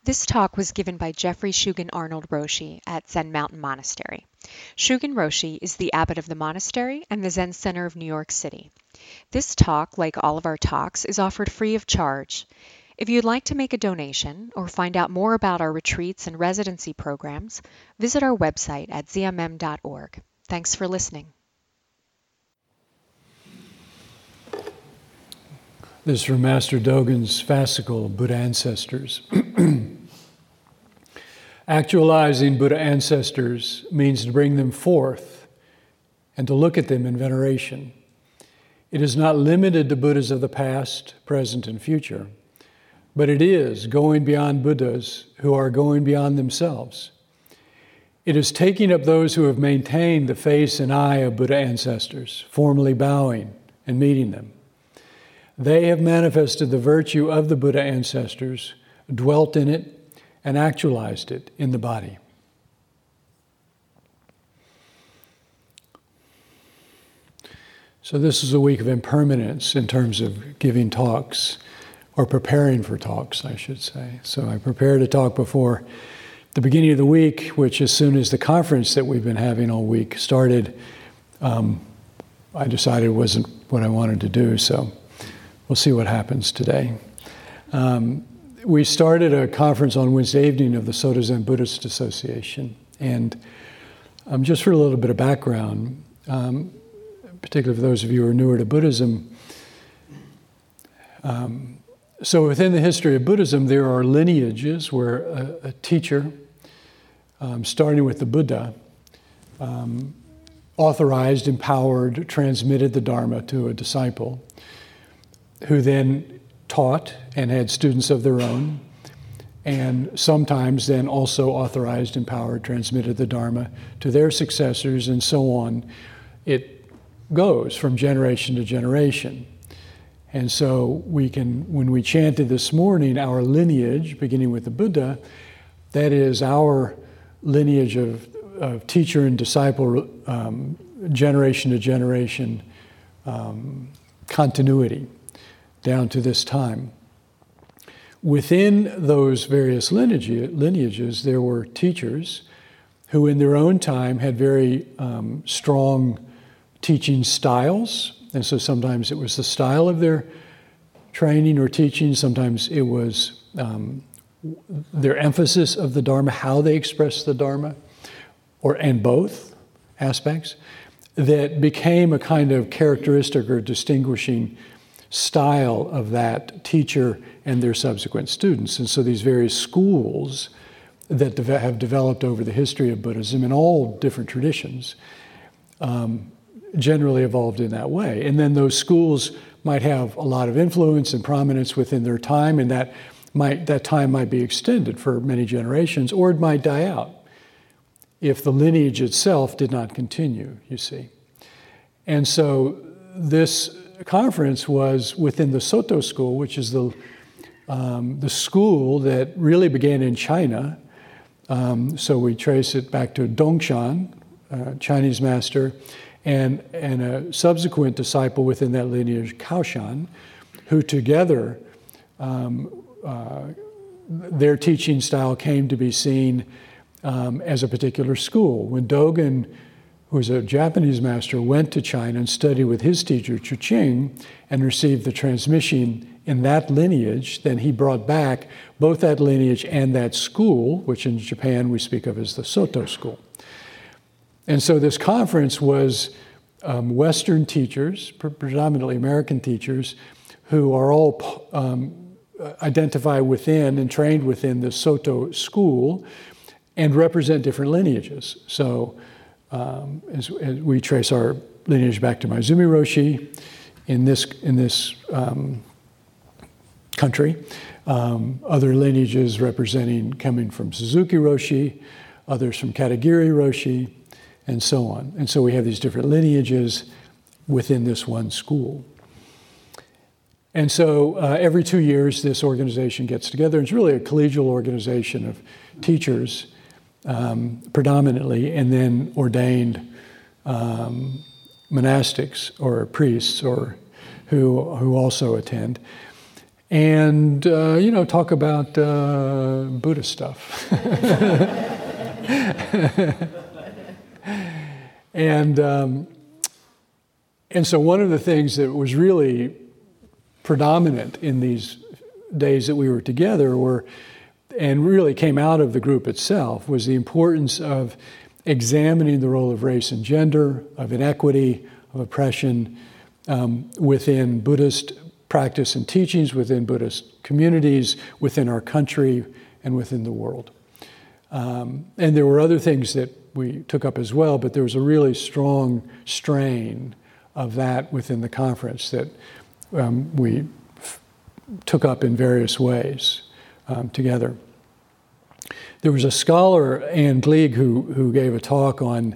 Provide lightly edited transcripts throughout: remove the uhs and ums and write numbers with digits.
This talk was given by Jeffrey Shugen Arnold Roshi at Zen Mountain Monastery. Shugen Roshi is the abbot of the monastery and the Zen Center of New York City. This talk, like all of our talks, is offered free of charge. If you'd like to make a donation or find out more about our retreats and residency programs, visit our website at zmm.org. Thanks for listening. This is from Master Dogen's fascicle, Buddha Ancestors. Actualizing Buddha ancestors means to bring them forth and to look at them in veneration. It is not limited to Buddhas of the past, present, and future, but it is going beyond Buddhas who are going beyond themselves. It is taking up those who have maintained the face and eye of Buddha ancestors, formally bowing and meeting them. They have manifested the virtue of the Buddha ancestors, dwelt in it, and actualized it in the body. So this is a week of impermanence in terms of giving talks, or preparing for talks, I should say. So I prepared a talk before the beginning of the week, which as soon as the conference that we've been having all week started, I decided wasn't what I wanted to do, so we'll see what happens today. We started a conference on Wednesday evening of the Soto Zen Buddhist Association. And just for a little bit of background, particularly for those of you who are newer to Buddhism, so within the history of Buddhism, there are lineages where a teacher, starting with the Buddha, authorized, empowered, transmitted the Dharma to a disciple, who then taught and had students of their own, and sometimes then also authorized, empowered, transmitted the Dharma to their successors, and so on. It goes from generation to generation. And so we can, when we chanted this morning, our lineage, beginning with the Buddha, that is our lineage of teacher and disciple, generation to generation continuity, down to this time. Within those various lineages, there were teachers who in their own time had very strong teaching styles. And so sometimes it was the style of their training or teaching, sometimes it was their emphasis of the Dharma, how they expressed the Dharma, and both aspects, that became a kind of characteristic or distinguishing style of that teacher and their subsequent students. And so these various schools that have developed over the history of Buddhism in all different traditions generally evolved in that way. And then those schools might have a lot of influence and prominence within their time, and that time might be extended for many generations, or it might die out if the lineage itself did not continue, you see. And so this conference was within the Soto school, which is the school that really began in China. So we trace it back to Dongshan, Chinese master, and a subsequent disciple within that lineage, Kaoshan, who together, their teaching style came to be seen as a particular school. When Dogen, who was a Japanese master, went to China and studied with his teacher, Chuqing, and received the transmission in that lineage, then he brought back both that lineage and that school, which in Japan we speak of as the Soto school. And so this conference was Western teachers, predominantly American teachers, who are all identified within and trained within the Soto school and represent different lineages. So as we trace our lineage back to Maezumi Roshi in this country, other lineages coming from Suzuki Roshi, others from Katagiri Roshi, and so on. And so we have these different lineages within this one school. And so every 2 years, this organization gets together. It's really a collegial organization of teachers, predominantly, and then ordained monastics or priests or who also attend. and talk about Buddhist stuff. And so one of the things that was really predominant in these days that we were together and really came out of the group itself, was the importance of examining the role of race and gender, of inequity, of oppression within Buddhist practice and teachings, within Buddhist communities, within our country, and within the world. And there were other things that we took up as well, but there was a really strong strain of that within the conference that we took up in various ways together. There was a scholar, Anne Gleig, who gave a talk on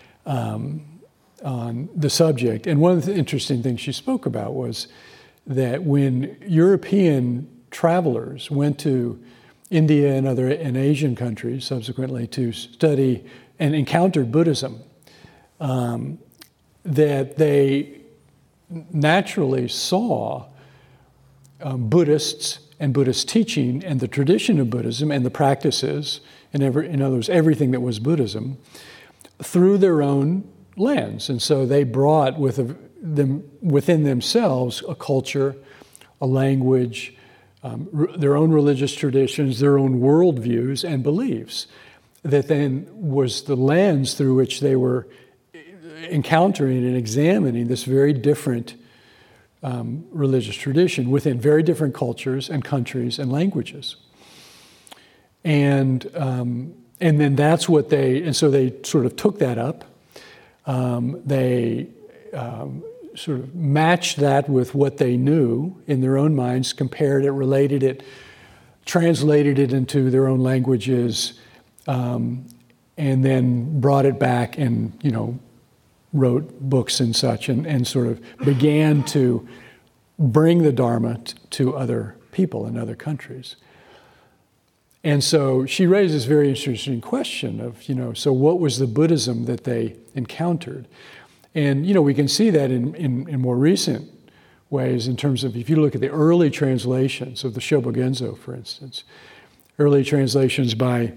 the subject, and one of the interesting things she spoke about was that when European travelers went to India and Asian countries subsequently to study and encountered Buddhism, that they naturally saw Buddhists and Buddhist teaching and the tradition of Buddhism and the practices, in other words, everything that was Buddhism, through their own lens. And so they brought within themselves a culture, a language, their own religious traditions, their own worldviews and beliefs, that then was the lens through which they were encountering and examining this very different religious tradition within very different cultures and countries and languages. And then that's what so they sort of took that up. They sort of matched that with what they knew in their own minds, compared it, related it, translated it into their own languages, and then brought it back and, wrote books and such, and sort of began to bring the Dharma to other people in other countries. And so she raised this very interesting question of, so what was the Buddhism that they encountered? And, we can see that in more recent ways in terms of, if you look at the early translations of the Shobogenzo, for instance, early translations by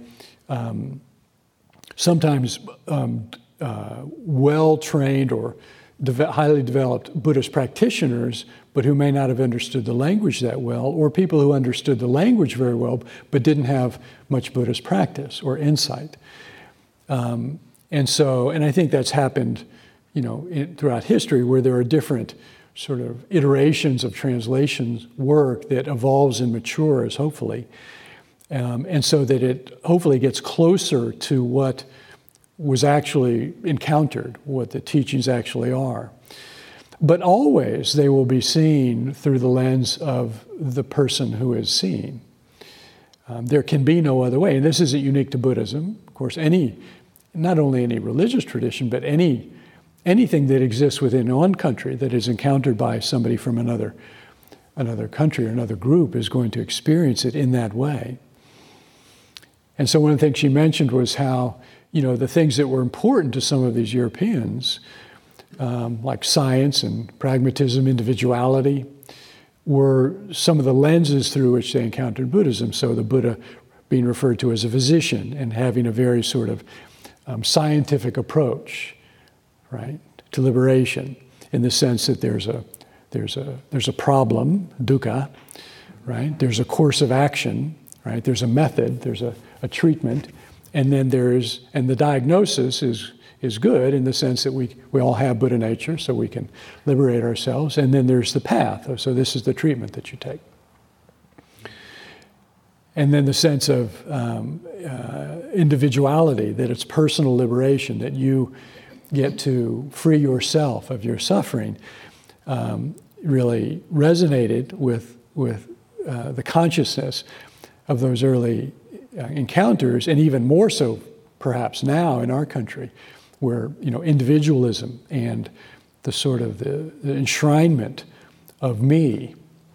sometimes well-trained or highly developed Buddhist practitioners, but who may not have understood the language that well, or people who understood the language very well, but didn't have much Buddhist practice or insight. And I think that's happened, throughout history, where there are different sort of iterations of translation work that evolves and matures, hopefully, and so that it hopefully gets closer to what was actually encountered, what the teachings actually are. But always they will be seen through the lens of the person who is seeing. There can be no other way. And this isn't unique to Buddhism. Of course, not only any religious tradition, but anything that exists within one country that is encountered by somebody from another country or another group is going to experience it in that way. And so one of the things she mentioned was how, the things that were important to some of these Europeans, like science and pragmatism, individuality, were some of the lenses through which they encountered Buddhism. So the Buddha being referred to as a physician and having a very sort of scientific approach, right, to liberation, in the sense that there's a problem, dukkha, right? There's a course of action, right? There's a method, there's a treatment, and then the diagnosis is good in the sense that we all have Buddha nature, so we can liberate ourselves, and then there's the path, so this is the treatment that you take. And then the sense of individuality, that it's personal liberation, that you get to free yourself of your suffering, really resonated with the consciousness of those early encounters, and even more so perhaps now in our country, where individualism and the sort of the enshrinement of me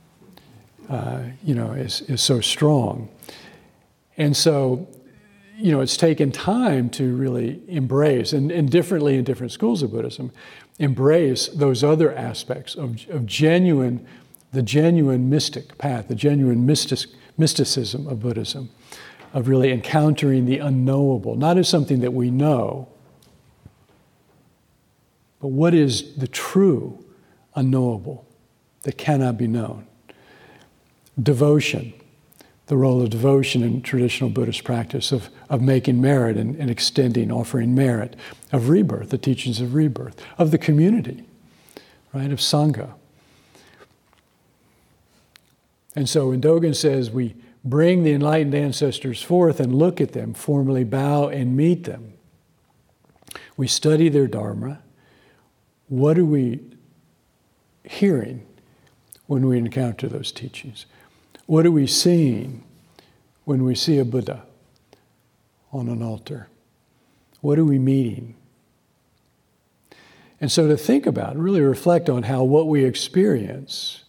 is so strong. And so it's taken time to really embrace, and differently in different schools of Buddhism, embrace those other aspects of genuine the genuine mystic path, the genuine mysticism of Buddhism, of really encountering the unknowable, not as something that we know, but what is the true unknowable that cannot be known. Devotion, the role of devotion in traditional Buddhist practice, of making merit and extending, offering merit, of rebirth, the teachings of rebirth, of the community, right, of Sangha. And so when Dogen says we bring the enlightened ancestors forth and look at them, formally bow and meet them, we study their Dharma. What are we hearing when we encounter those teachings? What are we seeing when we see a Buddha on an altar? What are we meeting? And so to think about, really reflect on how what we experience,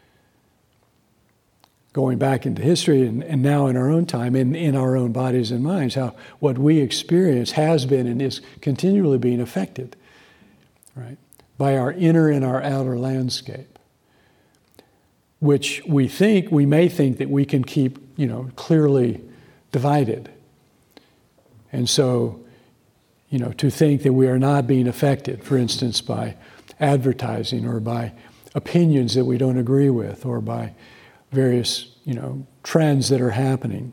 going back into history and now in our own time, in our own bodies and minds, how what we experience has been and is continually being affected, right, by our inner and our outer landscape, which we may think that we can keep, clearly divided. And so, to think that we are not being affected, for instance, by advertising or by opinions that we don't agree with or by various, trends that are happening,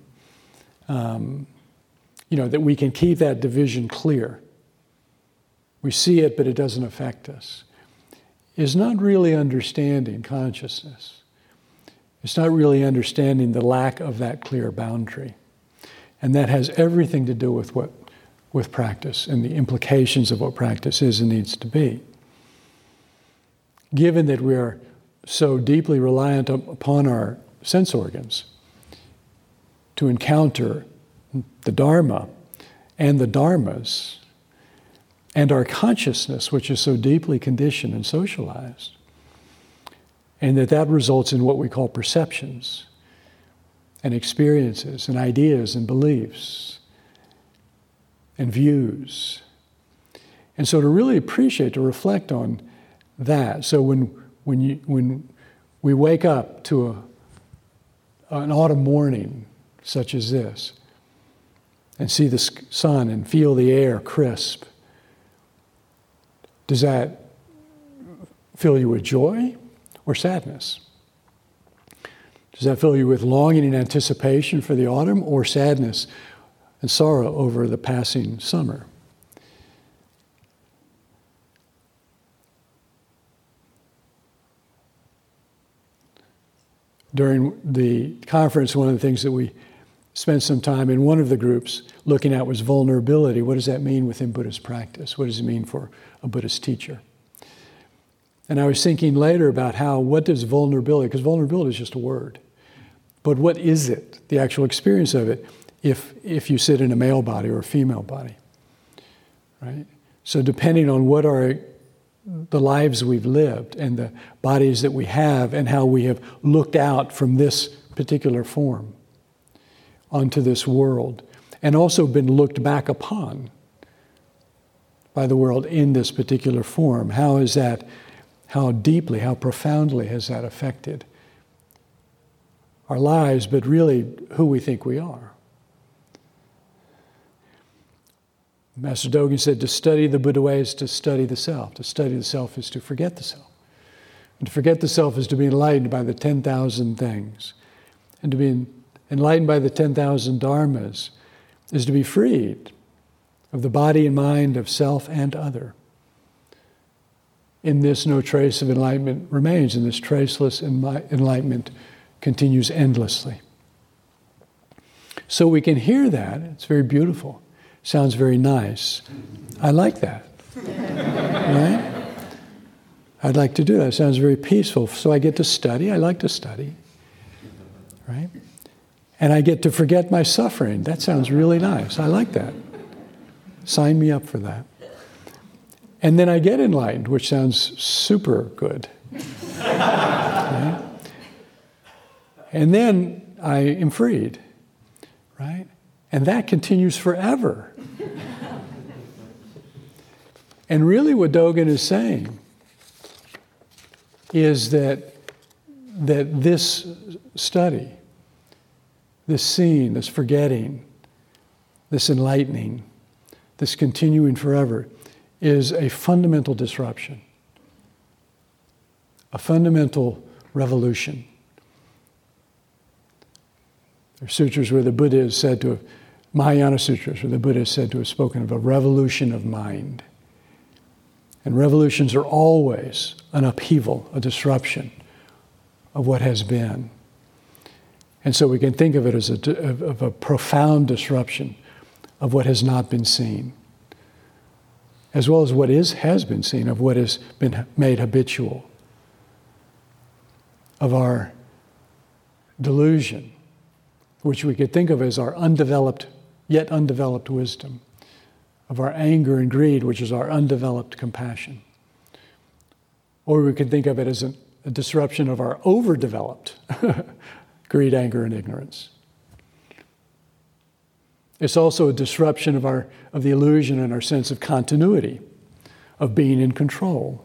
that we can keep that division clear. We see it, but it doesn't affect us, is not really understanding consciousness. It's not really understanding the lack of that clear boundary. And that has everything to do with practice and the implications of what practice is and needs to be. Given that we are so deeply reliant upon our sense organs to encounter the Dharma and the Dharmas, and our consciousness, which is so deeply conditioned and socialized, and that results in what we call perceptions and experiences and ideas and beliefs and views. And so to really appreciate, to reflect on that. So when we wake up to an autumn morning such as this and see the sun and feel the air crisp, does that fill you with joy or sadness? Does that fill you with longing and anticipation for the autumn, or sadness and sorrow over the passing summer? During the conference, one of the things that we spent some time in one of the groups looking at was vulnerability. What does that mean within Buddhist practice? What does it mean for a Buddhist teacher? And I was thinking later about what does vulnerability, because vulnerability is just a word, but what is it, the actual experience of it, if you sit in a male body or a female body, right? So depending on what are the lives we've lived and the bodies that we have and how we have looked out from this particular form onto this world, and also been looked back upon by the world in this particular form, how deeply, how profoundly has that affected our lives, but really who we think we are? Master Dogen said to study the Buddha way is to study the self. To study the self is to forget the self. And to forget the self is to be enlightened by the 10,000 things. And to be enlightened by the 10,000 dharmas is to be freed of the body and mind of self and other. In this, no trace of enlightenment remains, and this traceless enlightenment continues endlessly. So we can hear that. It's very beautiful. Sounds very nice. I like that. Right? I'd like to do that. It sounds very peaceful. So I get to study. I like to study. Right? And I get to forget my suffering. That sounds really nice. I like that. Sign me up for that. And then I get enlightened, which sounds super good. Right? And then I am freed, right? And that continues forever. And really what Dogen is saying is that that this study, this seeing, this forgetting, this enlightening, this continuing forever, is a fundamental disruption, a fundamental revolution. There are sutras where the Buddha is said to have, Mahayana sutras, where the Buddha is said to have spoken of a revolution of mind. And revolutions are always an upheaval, a disruption of what has been. And so we can think of it as a profound disruption of what has not been seen, as well as what has been seen, of what has been made habitual, of our delusion, which we could think of as our yet undeveloped wisdom, of our anger and greed, which is our undeveloped compassion. Or we could think of it as a disruption of our overdeveloped greed, anger, and ignorance. It's also a disruption of the illusion and our sense of continuity, of being in control,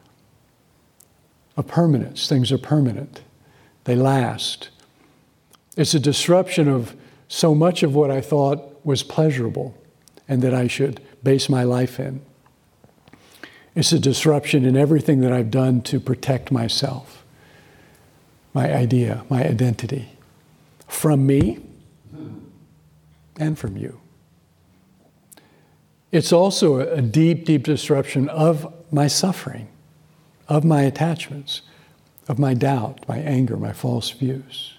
of permanence. Things are permanent. They last. It's a disruption of so much of what I thought was pleasurable and that I should base my life in. It's a disruption in everything that I've done to protect myself, my idea, my identity, from me and from you. It's also a deep, deep disruption of my suffering, of my attachments, of my doubt, my anger, my false views.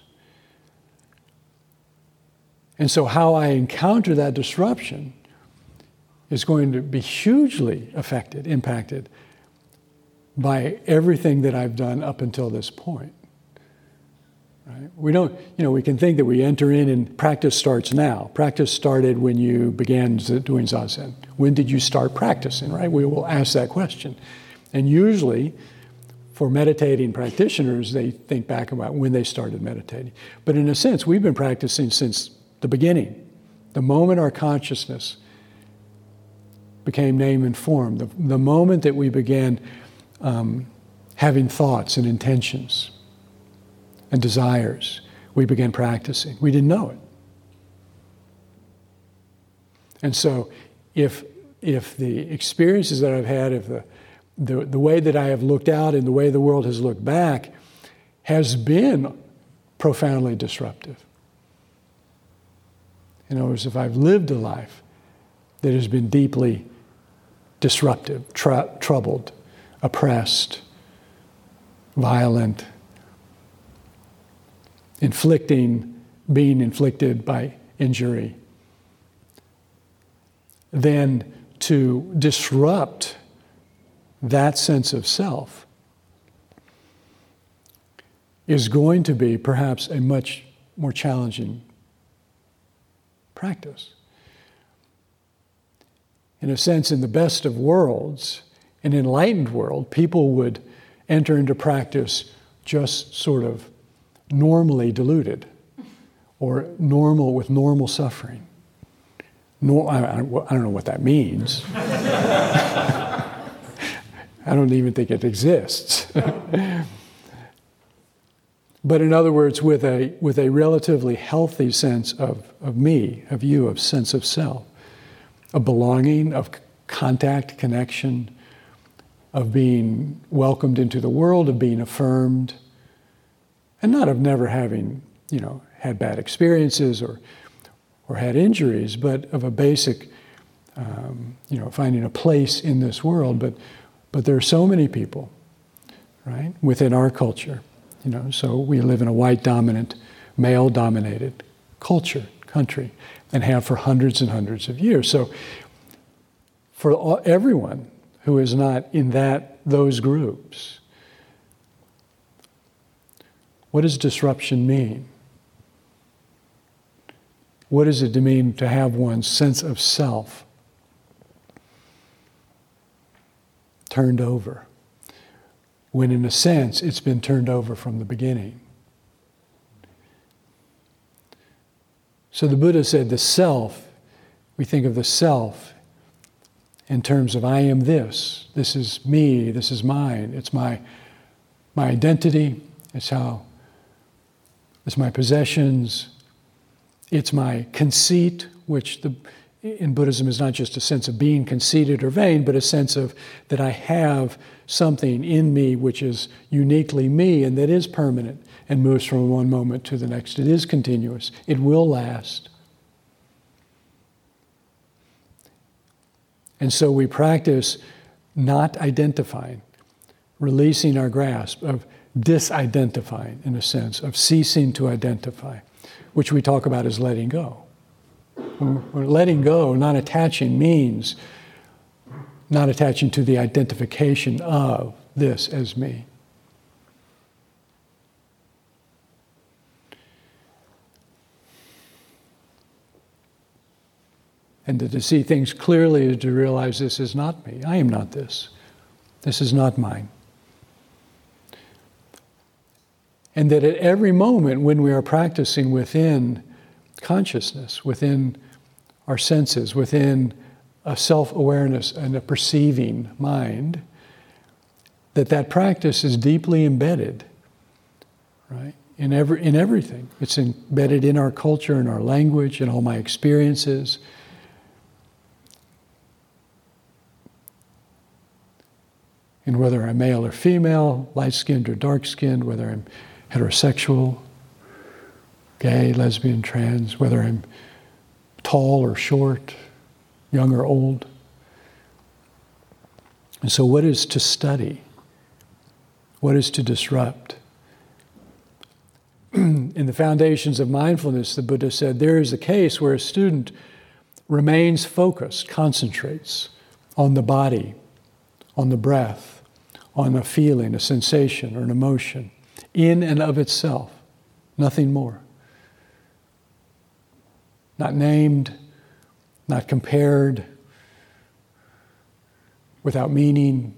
And so how I encounter that disruption is going to be hugely impacted by everything that I've done up until this point. Right? We can think that we enter in and practice starts now. Practice started when you began doing Zazen. When did you start practicing, right? We will ask that question. And usually, for meditating practitioners, they think back about when they started meditating. But in a sense, we've been practicing since the beginning. The moment our consciousness became name and form, the moment that we began having thoughts and intentions and desires, we began practicing. We didn't know it. And so if the experiences that I've had, if the way that I have looked out and the way the world has looked back has been profoundly disruptive. In other words, if I've lived a life that has been deeply disruptive, troubled, oppressed, violent, being inflicted by injury, then to disrupt that sense of self is going to be perhaps a much more challenging practice. In a sense, in the best of worlds, an enlightened world, people would enter into practice just sort of normally deluded or with normal suffering. I don't know what that means. I don't even think it exists. But in other words, with a relatively healthy sense of me, of you, of sense of self, of belonging, of contact, connection, of being welcomed into the world, of being affirmed, and not of never having, had bad experiences or had injuries, but of a basic, finding a place in this world. But there are so many people, right, within our culture, so we live in a white-dominant, male-dominated country, and have for hundreds and hundreds of years. So for everyone who is not in those groups, what does disruption mean? What does it mean to have one's sense of self turned over, when in a sense it's been turned over from the beginning? So the Buddha said the self, we think of the self in terms of I am this is me, this is mine, it's my identity, It's my possessions. It's my conceit, which in Buddhism is not just a sense of being conceited or vain, but a sense of that I have something in me which is uniquely me and that is permanent and moves from one moment to the next. It is continuous. It will last. And so we practice not identifying, releasing our grasp, of disidentifying, in a sense, of ceasing to identify, which we talk about as letting go. When letting go, not attaching, means not attaching to the identification of this as me. And to see things clearly is to realize this is not me. I am not this. This is not mine. And that at every moment when we are practicing within consciousness, within our senses, within a self-awareness and a perceiving mind, that practice is deeply embedded, right? In everything. It's embedded in our culture, in our language, in all my experiences. In whether I'm male or female, light-skinned or dark-skinned, whether I'm heterosexual, gay, lesbian, trans, whether I'm tall or short, young or old. And so what is to study? What is to disrupt? In the Foundations of Mindfulness, the Buddha said, there is a case where a student remains focused, concentrates on the body, on the breath, on a feeling, a sensation, or an emotion, in and of itself, nothing more. Not named, not compared, without meaning.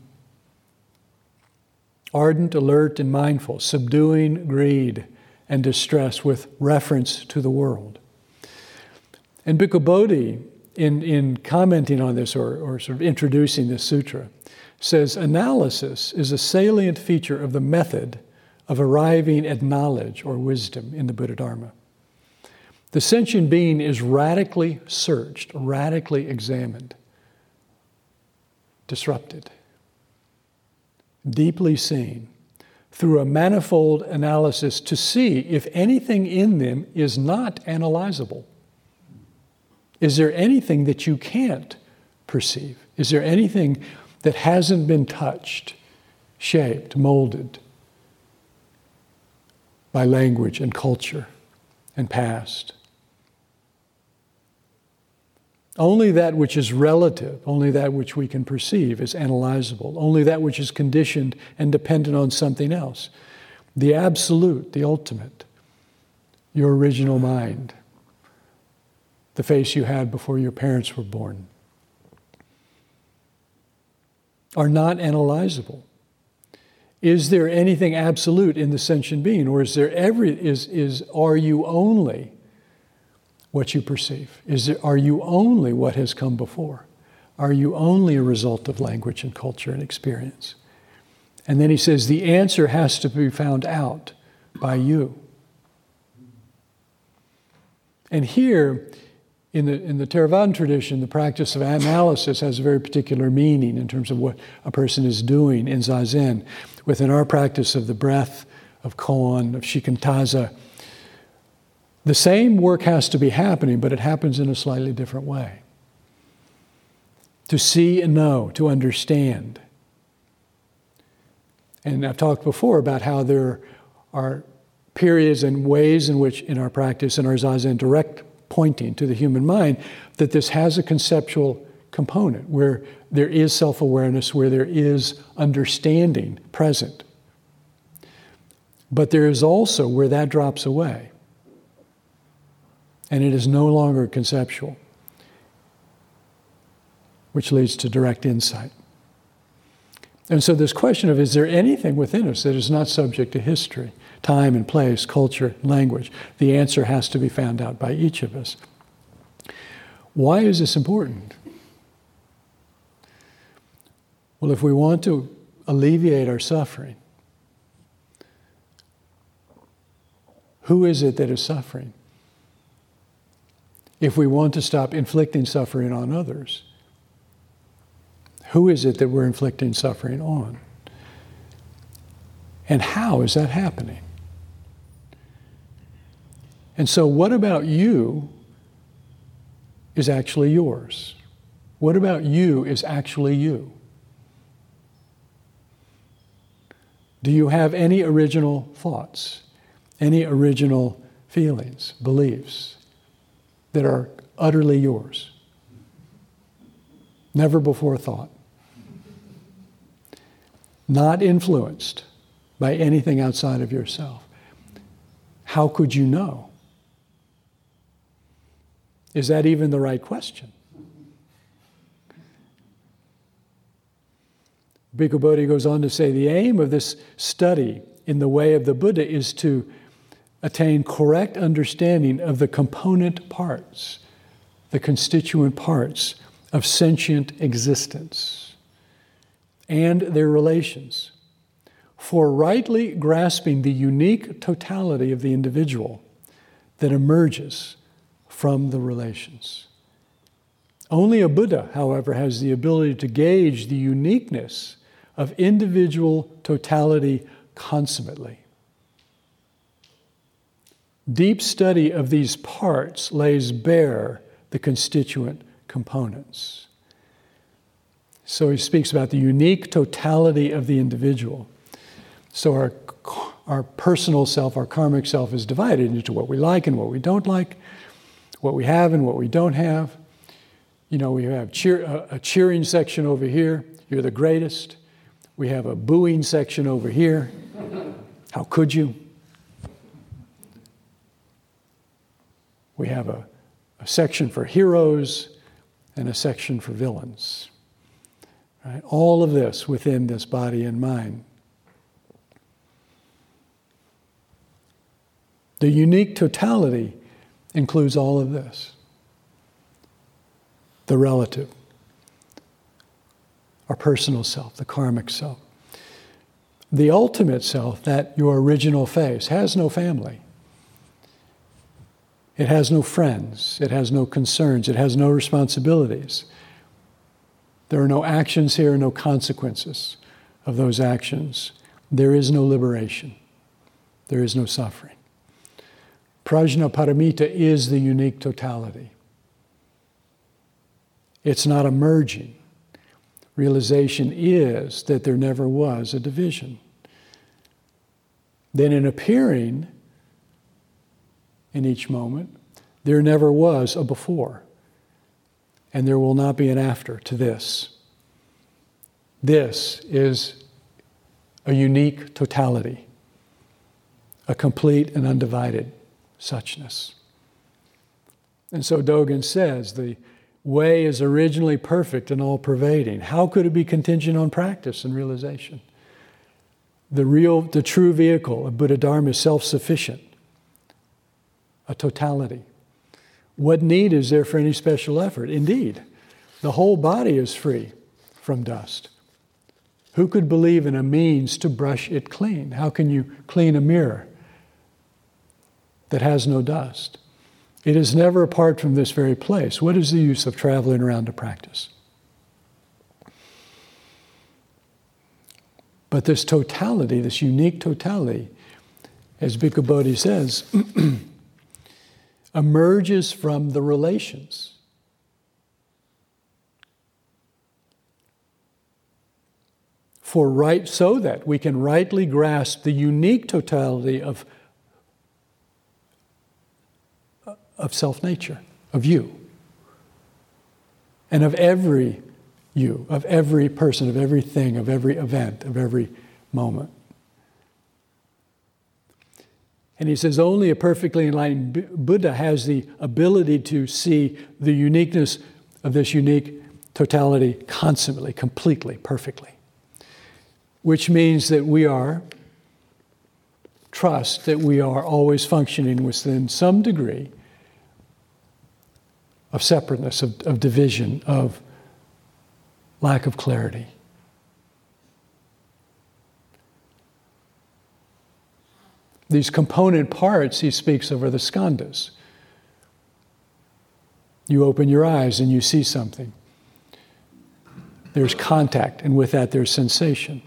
Ardent, alert, and mindful, subduing greed and distress with reference to the world. And Bhikkhu Bodhi, in commenting on this or sort of introducing this sutra, says analysis is a salient feature of the method of arriving at knowledge or wisdom in the Buddha Dharma. The sentient being is radically searched, radically examined, disrupted, deeply seen, through a manifold analysis to see if anything in them is not analyzable. Is there anything that you can't perceive? Is there anything that hasn't been touched, shaped, molded by language and culture and past? Only that which is relative, only that which we can perceive is analyzable. Only that which is conditioned and dependent on something else. The absolute, the ultimate, your original mind, the face you had before your parents were born, are not analyzable. Is there anything absolute in the sentient being, or are you only what you perceive? Are you only what has come before? Are you only a result of language and culture and experience? And then he says the answer has to be found out by you. And here, in the Theravadan tradition, the practice of analysis has a very particular meaning in terms of what a person is doing in Zazen. Within our practice of the breath, of koan, of shikantaza, the same work has to be happening, but it happens in a slightly different way. To see and know, to understand. And I've talked before about how there are periods and ways in which, in our practice, in our Zazen direct pointing to the human mind, that this has a conceptual component where there is self-awareness, where there is understanding present. But there is also where that drops away. And it is no longer conceptual, which leads to direct insight. And so this question of, is there anything within us that is not subject to history, time and place, culture, language? The answer has to be found out by each of us. Why is this important? Well, if we want to alleviate our suffering, Who is it that is suffering? If we want to stop inflicting suffering on others, who is it that we're inflicting suffering on? And how is that happening? And so what about you is actually yours? What about you is actually you? Do you have any original thoughts, any original feelings, beliefs that are utterly yours? Never before thought. Not influenced by anything outside of yourself. How could you know? Is that even the right question? Bhikkhu Bodhi goes on to say, the aim of this study in the way of the Buddha is to attain correct understanding of the component parts, the constituent parts of sentient existence and their relations. For rightly grasping the unique totality of the individual that emerges from the relations. Only a Buddha, however, has the ability to gauge the uniqueness of individual totality consummately. Deep study of these parts lays bare the constituent components. So he speaks about the unique totality of the individual. So our personal self, our karmic self, is divided into what we like and what we don't like, what we have and what we don't have. You know, we have a cheering section over here. You're the greatest. We have a booing section over here. How could you? We have a section for heroes and a section for villains. Right? All of this within this body and mind. The unique totality includes all of this. The relative, our personal self, the karmic self. The ultimate self, that your original face, has no family. It has no friends. It has no concerns. It has no responsibilities. There are no actions here, no consequences of those actions. There is no liberation. There is no suffering. Prajna Paramita is the unique totality. It's not a merging. Realization is that there never was a division. Then in appearing in each moment, there never was a before. And there will not be an after to this. This is a unique totality, a complete and undivided suchness. And so Dogen says, the way is originally perfect and all-pervading. How could it be contingent on practice and realization? The true vehicle of Buddha Dharma is self-sufficient, a totality. What need is there for any special effort? Indeed, the whole body is free from dust. Who could believe in a means to brush it clean? How can you clean a mirror that has no dust? It is never apart from this very place. What is the use of traveling around to practice? But this totality, this unique totality, as Bhikkhu Bodhi says, emerges from the relations. So that we can rightly grasp the unique totality of self-nature, of you, and of every you, of every person, of everything, of every event, of every moment. And he says only a perfectly enlightened Buddha has the ability to see the uniqueness of this unique totality consummately, completely, perfectly. Which means that trust that we are always functioning within some degree of separateness, of division, of lack of clarity. These component parts he speaks of are the skandhas. You open your eyes and you see something. There's contact, and with that there's sensation,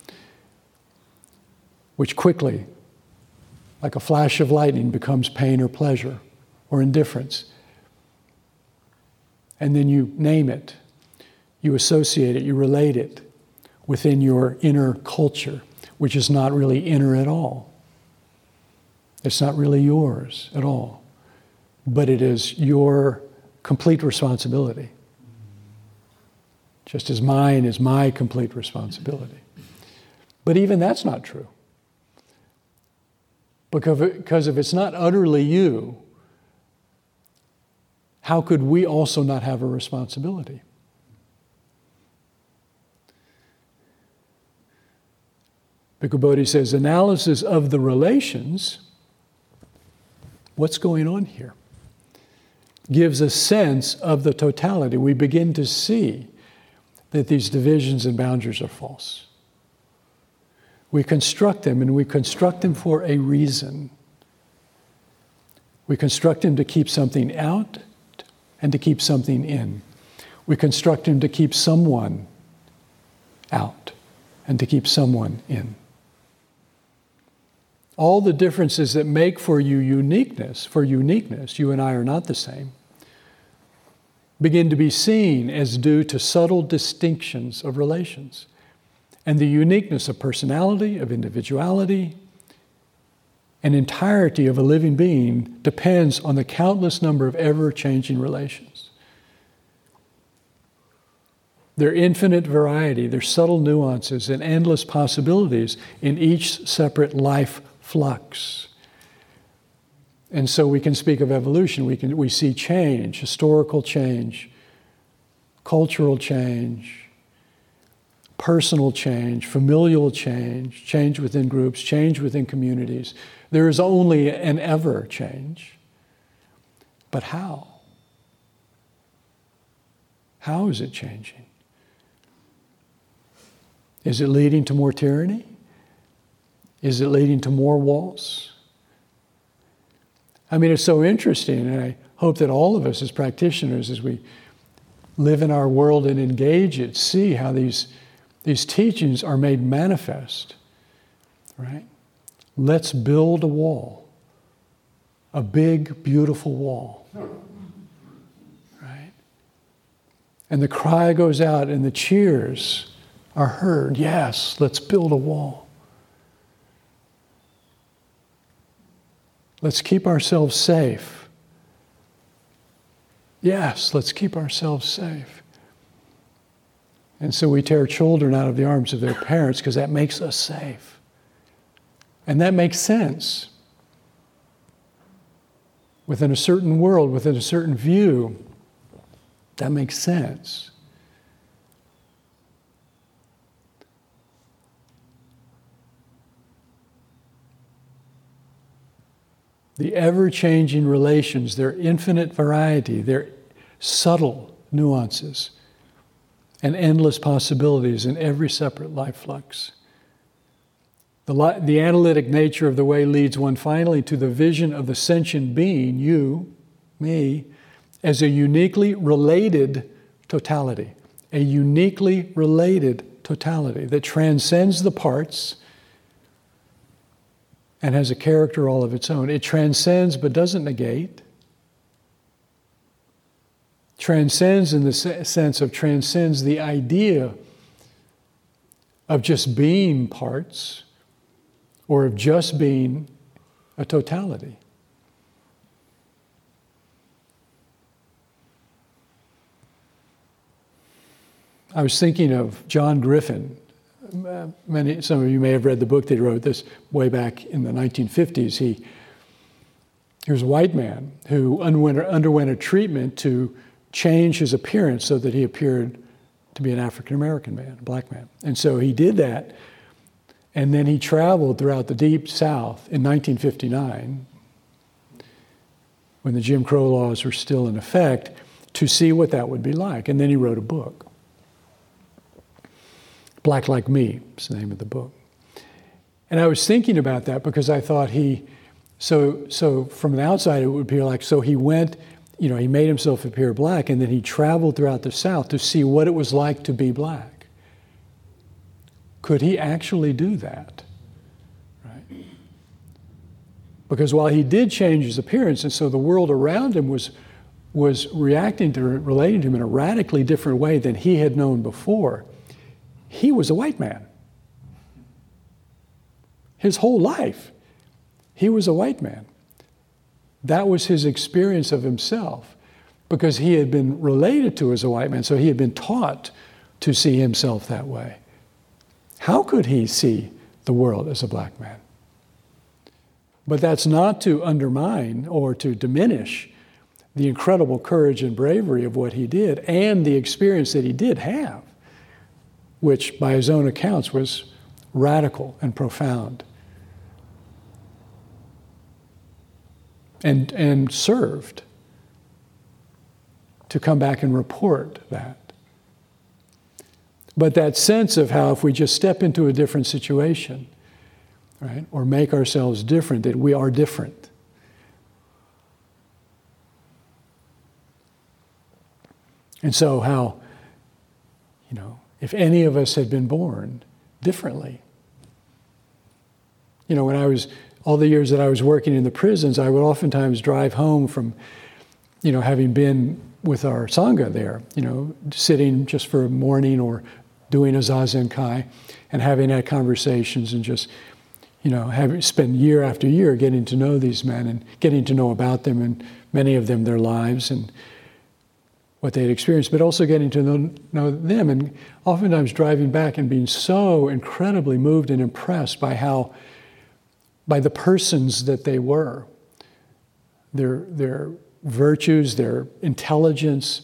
which quickly, like a flash of lightning, becomes pain or pleasure or indifference. And then you name it, you associate it, you relate it within your inner culture, which is not really inner at all. It's not really yours at all, but it is your complete responsibility, just as mine is my complete responsibility. But even that's not true. Because if it's not utterly you, how could we also not have a responsibility? Bhikkhu Bodhi says, analysis of the relations, what's going on here, gives a sense of the totality. We begin to see that these divisions and boundaries are false. We construct them, and we construct them for a reason. We construct them to keep something out and to keep something in. We construct them to keep someone out and to keep someone in. All the differences that make for uniqueness, you and I are not the same, begin to be seen as due to subtle distinctions of relations. And the uniqueness of personality, of individuality, and entirety of a living being depends on the countless number of ever-changing relations. Their infinite variety, their subtle nuances, and endless possibilities in each separate life flux. And so we can speak of evolution. We see change, historical change, cultural change, personal change, familial change, change within groups, change within communities. There is only an ever change. But how? How is it changing? Is it leading to more tyranny? Is it leading to more walls? I mean, it's so interesting, and I hope that all of us as practitioners, as we live in our world and engage it, see how these teachings are made manifest, right? Let's build a wall, a big, beautiful wall, right? And the cry goes out and the cheers are heard. Yes, let's build a wall. Let's keep ourselves safe. Yes, let's keep ourselves safe. And so we tear children out of the arms of their parents because that makes us safe. And that makes sense. Within a certain world, within a certain view, that makes sense. The ever-changing relations, their infinite variety, their subtle nuances, and endless possibilities in every separate life flux. The analytic nature of the way leads one finally to the vision of the sentient being, you, me, as a uniquely related totality. A uniquely related totality that transcends the parts and has a character all of its own. It transcends but doesn't negate. Transcends in the sense of transcends the idea of just being parts or of just being a totality. I was thinking of John Griffin. Some of you may have read the book that he wrote this way back in the 1950s. He was a white man who underwent a treatment to change his appearance so that he appeared to be an African-American man, a black man. And so he did that, and then he traveled throughout the Deep South in 1959, when the Jim Crow laws were still in effect, to see what that would be like. And then he wrote a book. Black Like Me is the name of the book. And I was thinking about that because I thought so from the outside it would appear like, so he went, he made himself appear black, and then he traveled throughout the South to see what it was like to be black. Could he actually do that? Right? Because while he did change his appearance, and so the world around him was reacting to, relating to him in a radically different way than he had known before, he was a white man. His whole life, he was a white man. That was his experience of himself, because he had been related to as a white man, so he had been taught to see himself that way. How could he see the world as a black man? But that's not to undermine or to diminish the incredible courage and bravery of what he did and the experience that he did have, which by his own accounts was radical and profound. And served to come back and report that. But that sense of how if we just step into a different situation, right, or make ourselves different, that we are different. And so how, if any of us had been born differently. When I was, all the years that I was working in the prisons, I would oftentimes drive home from, having been with our Sangha there, sitting just for a morning or doing a Zazen Kai and having had conversations and just, having spent year after year getting to know these men and getting to know about them and many of them, their lives and what they had experienced, but also getting to know them, and oftentimes driving back and being so incredibly moved and impressed by the persons that they were, their virtues, their intelligence,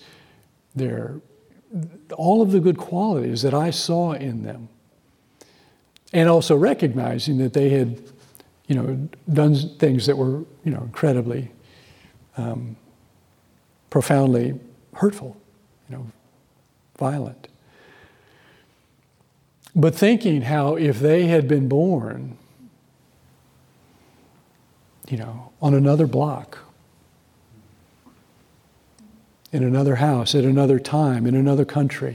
all of the good qualities that I saw in them. And also recognizing that they had, done things that were, incredibly, profoundly hurtful, violent. But thinking how if they had been born, on another block, in another house, at another time, in another country,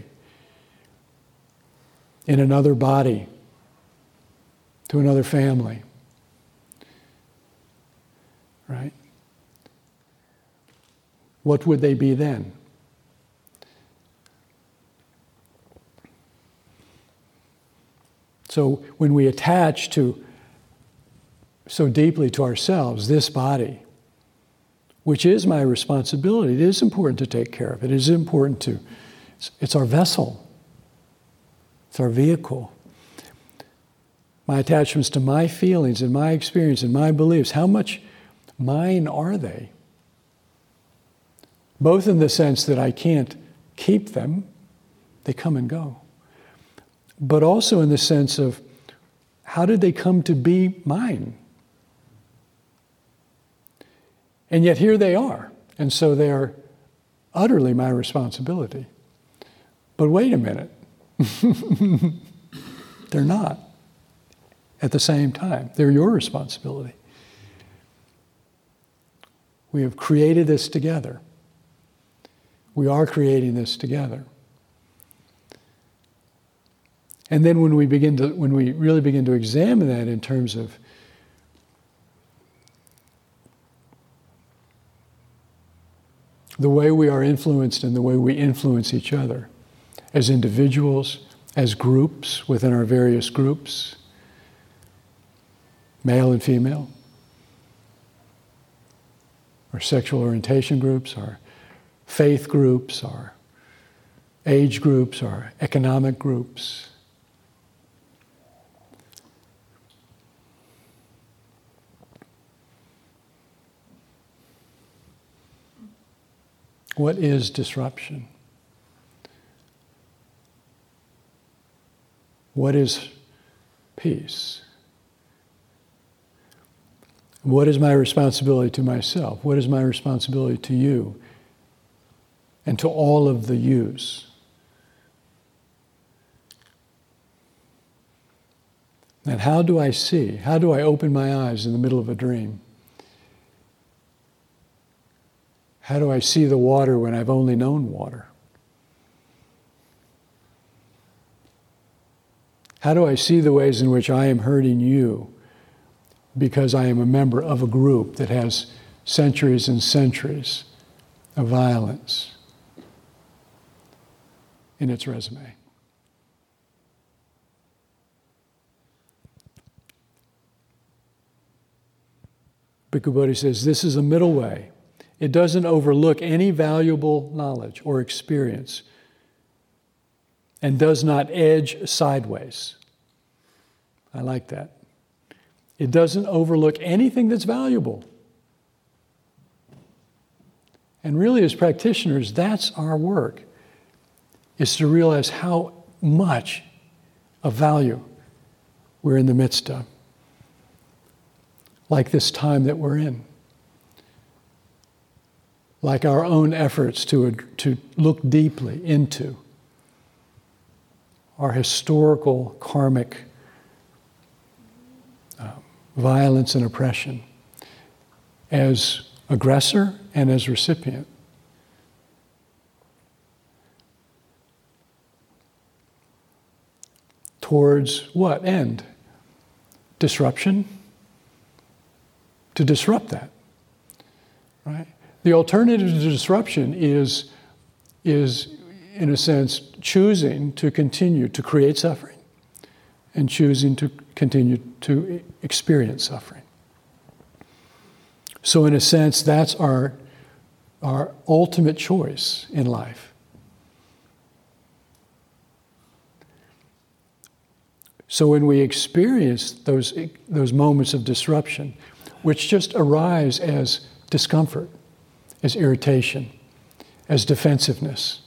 in another body, to another family, right? What would they be then? So when we attach so deeply to ourselves, this body, which is my responsibility, it is important to take care of. It is important it's our vessel. It's our vehicle. My attachments to my feelings and my experience and my beliefs, how much mine are they? Both in the sense that I can't keep them, they come and go. But also in the sense of, how did they come to be mine? And yet here they are. And so they are utterly my responsibility. But wait a minute. They're not. At the same time, they're your responsibility. We have created this together. We are creating this together. And then when we really begin to examine that in terms of the way we are influenced and the way we influence each other as individuals, as groups within our various groups, male and female, our sexual orientation groups, our faith groups, our age groups, our economic groups. What is disruption? What is peace? What is my responsibility to myself? What is my responsibility to you and to all of the yous? And how do I see? How do I open my eyes in the middle of a dream? How do I see the water when I've only known water? How do I see the ways in which I am hurting you because I am a member of a group that has centuries and centuries of violence in its resume? Bhikkhu Bodhi says this is a middle way. It doesn't overlook any valuable knowledge or experience and does not edge sideways. I like that. It doesn't overlook anything that's valuable. And really, as practitioners, that's our work, is to realize how much of value we're in the midst of. Like this time that we're in. Like our own efforts to look deeply into our historical karmic violence and oppression as aggressor and as recipient. Towards what end? Disruption? To disrupt that, right? The alternative to disruption is, in a sense, choosing to continue to create suffering and choosing to continue to experience suffering. So in a sense, that's our ultimate choice in life. So when we experience those moments of disruption, which just arise as discomfort, as irritation, as defensiveness,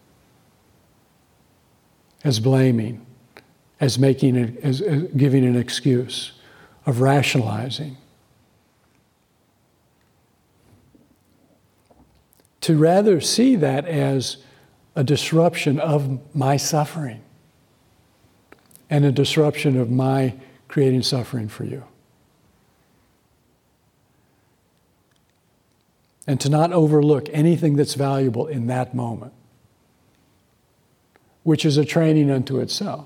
as blaming, as giving an excuse, of rationalizing. To rather see that as a disruption of my suffering and a disruption of my creating suffering for you. And to not overlook anything that's valuable in that moment, which is a training unto itself.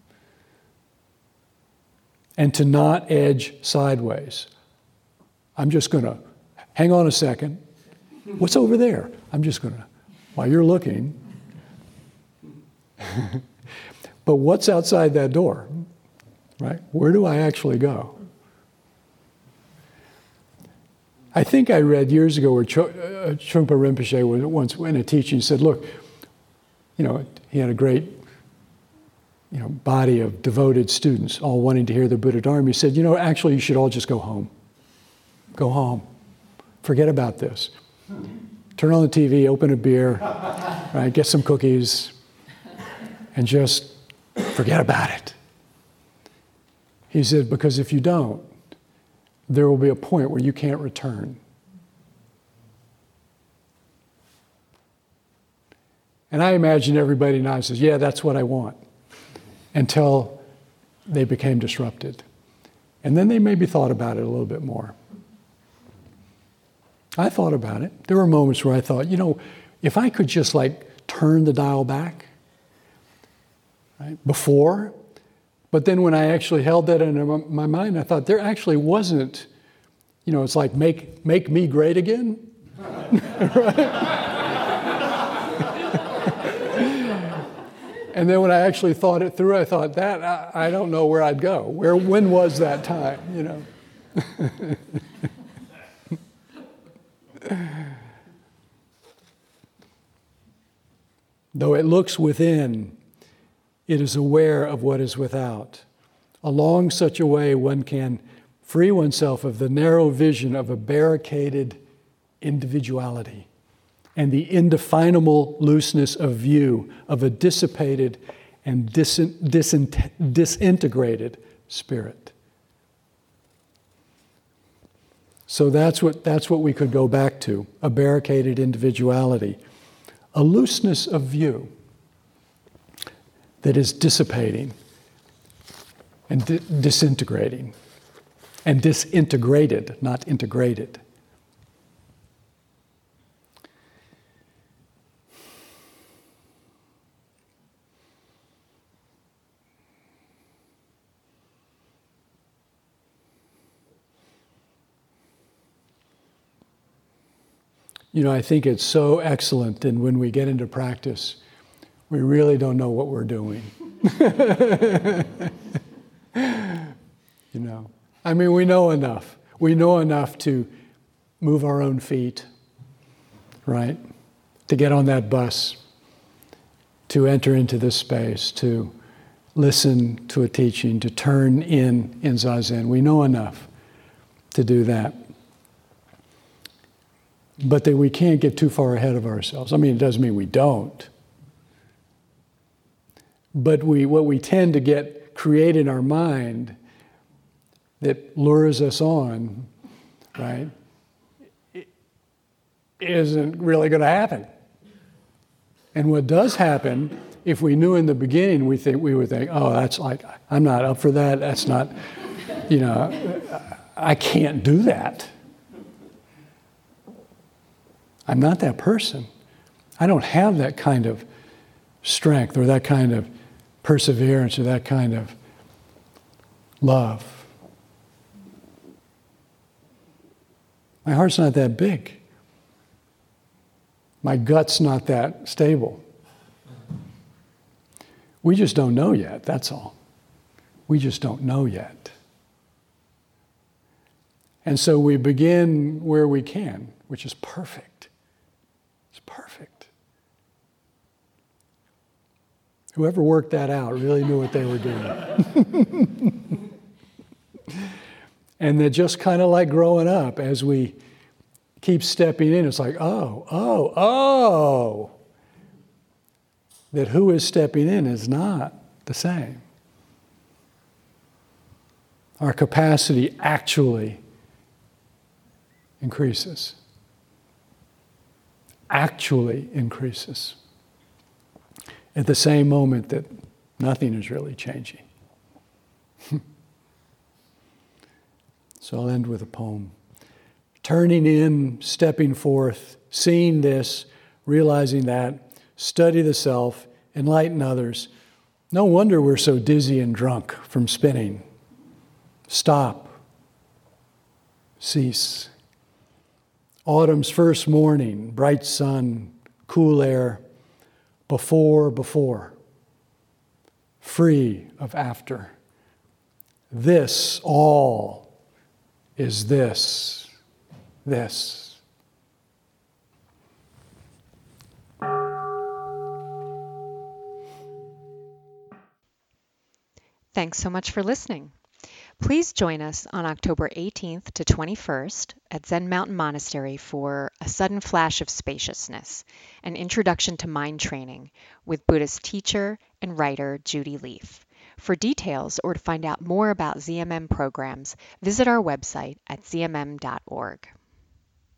And to not edge sideways. I'm just going to, hang on a second. What's over there? I'm just going to, while you're looking. But what's outside that door? Right? Where do I actually go? I think I read years ago where Trungpa Rinpoche was once in a teaching said, look, he had a great, body of devoted students all wanting to hear the Buddha Dharma. He said, actually you should all just go home. Go home. Forget about this. Turn on the TV, open a beer, right, get some cookies, and just forget about it. He said, because if you don't, there will be a point where you can't return. And I imagine everybody now says, yeah, that's what I want, until they became disrupted. And then they maybe thought about it a little bit more. I thought about it. There were moments where I thought, if I could just turn the dial back, right, before. But then when I actually held that in my mind, I thought there actually wasn't, it's like make me great again. Right? And then when I actually thought it through, I thought that, I don't know where I'd go. When was that time, Though it looks within, it is aware of what is without. Along such a way, one can free oneself of the narrow vision of a barricaded individuality and the indefinable looseness of view of a dissipated and disintegrated spirit. So that's what we could go back to, a barricaded individuality, a looseness of view that is dissipating and disintegrating. And disintegrated, not integrated. You know, I think it's so excellent, and when we get into practice, we really don't know what we're doing. You know, I mean, we know enough. We know enough to move our own feet, right? To get on that bus, to enter into this space, to listen to a teaching, to turn in Zazen. We know enough to do that. But that we can't get too far ahead of ourselves. I mean, it doesn't mean we don't. But what we tend to create in our mind that lures us on, right, isn't really going to happen. And what does happen, if we knew in the beginning, we would think, oh, that's like, I'm not up for that. That's not, you know, I can't do that. I'm not that person. I don't have that kind of strength or that kind of perseverance or that kind of love. My heart's not that big. My gut's not that stable. We just don't know yet, that's all. We just don't know yet. And so we begin where we can, which is perfect. It's perfect. Whoever worked that out really knew what they were doing. And they're just kind of like growing up as we keep stepping in. It's like, oh. That who is stepping in is not the same. Our capacity actually increases. Actually increases. At the same moment that nothing is really changing. So I'll end with a poem. Turning in, stepping forth, seeing this, realizing that, study the self, enlighten others. No wonder we're so dizzy and drunk from spinning. Stop. Cease. Autumn's first morning, bright sun, cool air, before, free of after. This all is this. Thanks so much for listening. Please join us on October 18th to 21st at Zen Mountain Monastery for A Sudden Flash of Spaciousness, an introduction to mind training with Buddhist teacher and writer Judy Leaf. For details or to find out more about ZMM programs, visit our website at zmm.org.